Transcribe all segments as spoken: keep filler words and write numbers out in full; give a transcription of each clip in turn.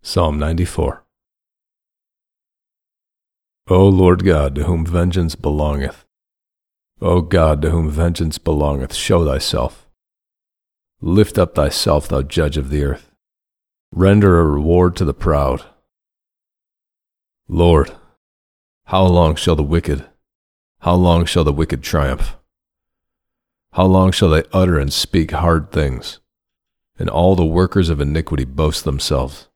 Psalm ninety-four. O Lord God, to whom vengeance belongeth, O God, to whom vengeance belongeth, show thyself. Lift up thyself, thou judge of the earth. Render a reward to the proud. Lord, how long shall the wicked, how long shall the wicked triumph? How long shall they utter and speak hard things, and all the workers of iniquity boast themselves?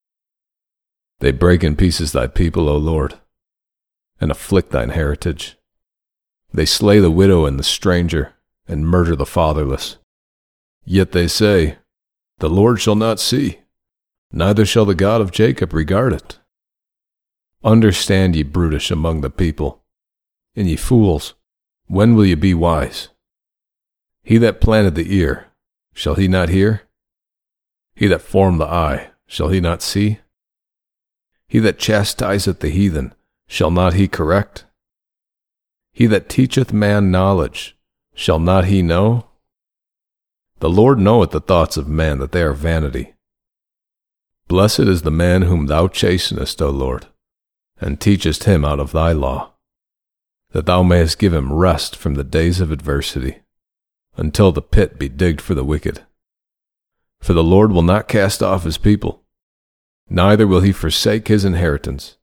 They break in pieces thy people, O Lord, and afflict thine heritage. They slay the widow and the stranger, and murder the fatherless. Yet they say, The Lord shall not see, neither shall the God of Jacob regard it. Understand, ye brutish among the people, and ye fools, when will ye be wise? He that planted the ear, shall he not hear? He that formed the eye, shall he not see? He that chastiseth the heathen, shall not he correct? He that teacheth man knowledge, shall not he know? The Lord knoweth the thoughts of man, that they are vanity. Blessed is the man whom thou chastenest, O Lord, and teachest him out of thy law, that thou mayest give him rest from the days of adversity, until the pit be digged for the wicked. For the Lord will not cast off his people, neither will he forsake his inheritance.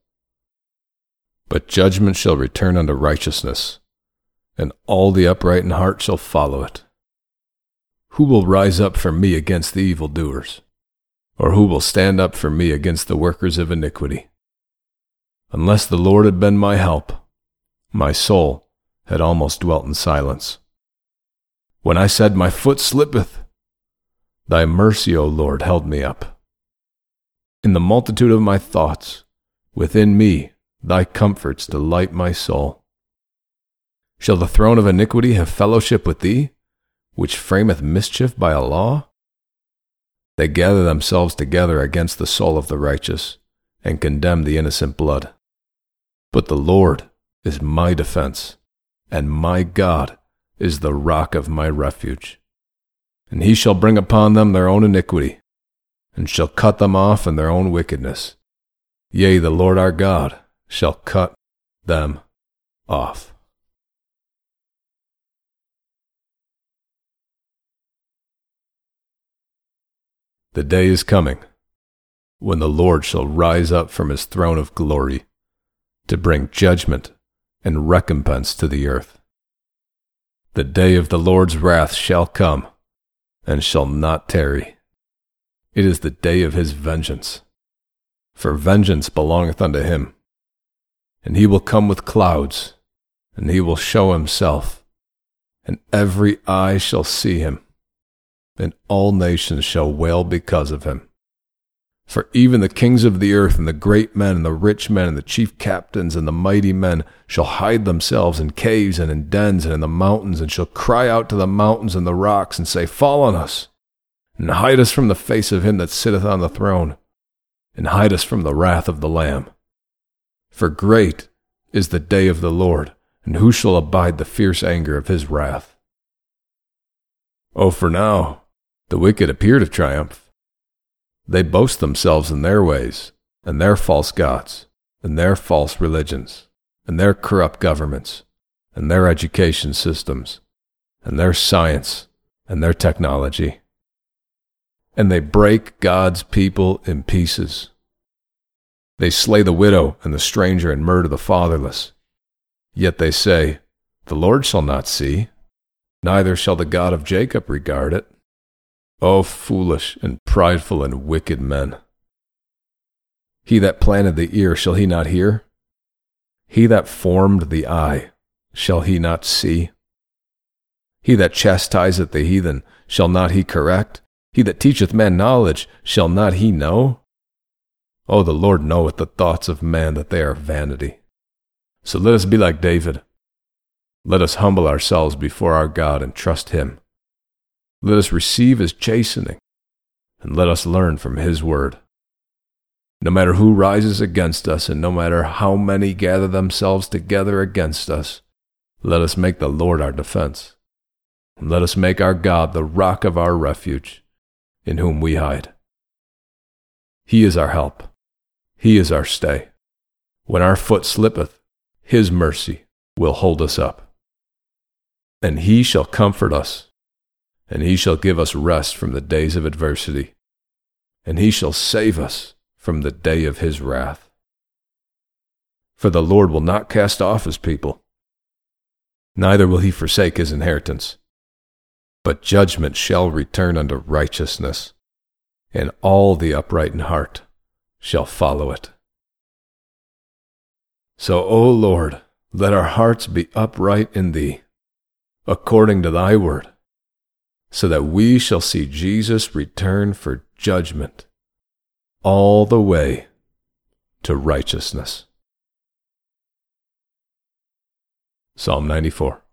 But judgment shall return unto righteousness, and all the upright in heart shall follow it. Who will rise up for me against the evildoers? Or who will stand up for me against the workers of iniquity? Unless the Lord had been my help, my soul had almost dwelt in silence. When I said, My foot slippeth, thy mercy, O Lord, held me up. In the multitude of my thoughts, within me, thy comforts delight my soul. Shall the throne of iniquity have fellowship with thee, which frameth mischief by a law? They gather themselves together against the soul of the righteous, and condemn the innocent blood. But the Lord is my defense, and my God is the rock of my refuge. And he shall bring upon them their own iniquity, and shall cut them off in their own wickedness. Yea, the Lord our God shall cut them off. The day is coming, when the Lord shall rise up from his throne of glory, to bring judgment and recompense to the earth. The day of the Lord's wrath shall come, and shall not tarry. It is the day of his vengeance, for vengeance belongeth unto him. And he will come with clouds, and he will show himself, and every eye shall see him, and all nations shall wail because of him. For even the kings of the earth, and the great men, and the rich men, and the chief captains, and the mighty men shall hide themselves in caves and in dens and in the mountains, and shall cry out to the mountains and the rocks, and say, Fall on us, and hide us from the face of him that sitteth on the throne, and hide us from the wrath of the Lamb. For great is the day of the Lord, and who shall abide the fierce anger of his wrath? Oh, for now the wicked appear to triumph. They boast themselves in their ways, and their false gods, and their false religions, and their corrupt governments, and their education systems, and their science, and their technology. And they break God's people in pieces. They slay the widow and the stranger, and murder the fatherless. Yet they say, The Lord shall not see, neither shall the God of Jacob regard it. O foolish and prideful and wicked men! He that planted the ear, shall he not hear? He that formed the eye, shall he not see? He that chastiseth the heathen, shall not he correct? He that teacheth man knowledge, shall not he know? O the Lord knoweth the thoughts of man, that they are vanity. So let us be like David. Let us humble ourselves before our God and trust him. Let us receive his chastening, and let us learn from his word. No matter who rises against us, and no matter how many gather themselves together against us, let us make the Lord our defense, and let us make our God the rock of our refuge, in whom we hide. He is our help. He is our stay. When our foot slippeth, his mercy will hold us up. And he shall comfort us, and he shall give us rest from the days of adversity, and he shall save us from the day of his wrath. For the Lord will not cast off his people, neither will he forsake his inheritance. But judgment shall return unto righteousness, and all the upright in heart shall follow it. So, O Lord, let our hearts be upright in thee, according to thy word, so that we shall see Jesus return for judgment all the way to righteousness. Psalm ninety-four.